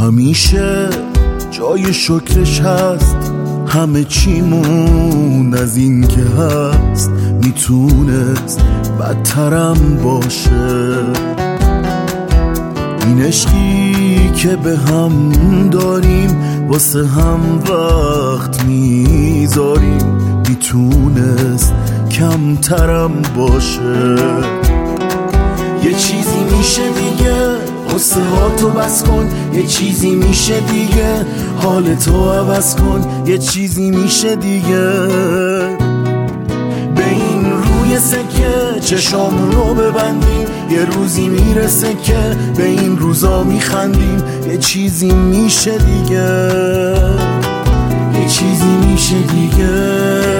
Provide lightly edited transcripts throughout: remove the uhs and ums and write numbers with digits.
همیشه جای شکرش هست، همه چیمون از این که هست میتونست بدترم باشه. این عشقی که به هم داریم واسه هم وقت میذاریم میتونست کمترم باشه. یه چیزی میشه دیگه قصه ها تو بس کن، یه چیزی میشه دیگه حالتو عوض کن، یه چیزی میشه دیگه به این روی سکه چشامونو ببندیم، یه روزی میرسه که به این روزا میخندیم، یه چیزی میشه دیگه، یه چیزی میشه دیگه.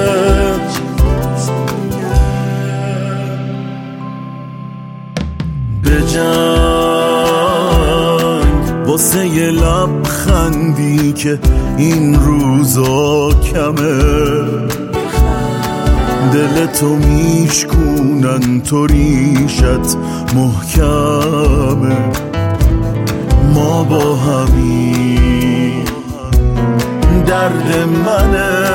به جنگ واسه یه لبخندی که این روزا کمه، دلتو میشکونن تو ریشت محکمه. ما با همین درد منه،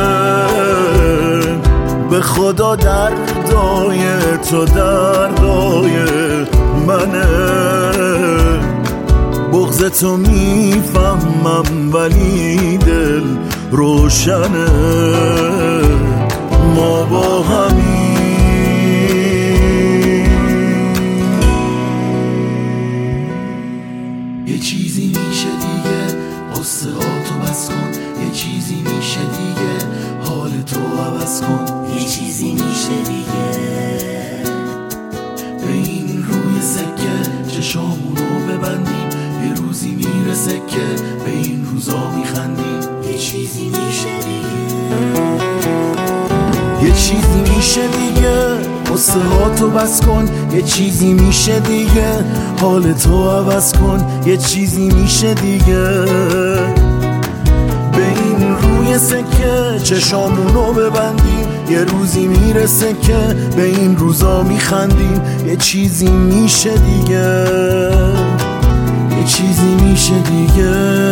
به خدا دردای تو دردای منه. بغض تو میفهمم ولی دل روشنه. ما با همین یه چیزی میشه دیگه قصه ها تو بس کن، یه چیزی میشه دیگه حالتو عوض کن، یه چیزی میشه دیگه به این روی سکه چشامونو ببندیم، یه روزی میرسه که به این روزا میخندیم، یه چیزی میشه دیگه، یه چیزی میشه دیگه قصه ها تو بس کن، یه چیزی میشه دیگه حالتو عوض کن، یه چیزی میشه دیگه به این روی سکه چشامونو ببندیم، یه روزی میرسه که به این روزا میخندیم، یه چیزی میشه دیگه، یه چیزی میشه دیگه.